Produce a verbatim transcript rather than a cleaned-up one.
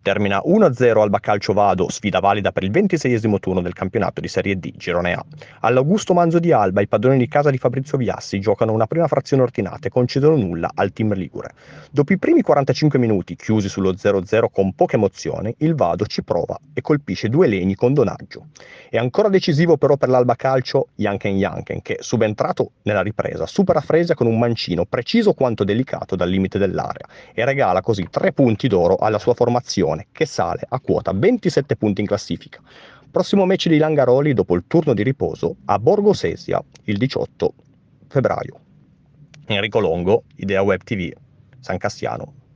Termina uno a zero Alba Calcio Vado, sfida valida per il ventiseiesimo turno del campionato di Serie D Girone A. All'Augusto Manzo di Alba i padroni di casa di Fabrizio Viassi giocano una prima frazione ordinata e concedono nulla al team ligure. Dopo i primi quarantacinque minuti, chiusi sullo zero a zero con poche emozioni, il Vado ci prova e colpisce due legni con Donaggio. È ancora decisivo però per l'Alba Calcio Janken Janken, che, subentrato nella ripresa, supera Fresia con un mancino preciso quanto delicato dal limite dell'area e regala così tre punti d'oro alla sua formazione, che sale a quota ventisette punti in classifica. Prossimo match di Langaroli dopo il turno di riposo a Borgo Sesia il diciotto febbraio. Enrico Longo, Idea Web T V, San Cassiano.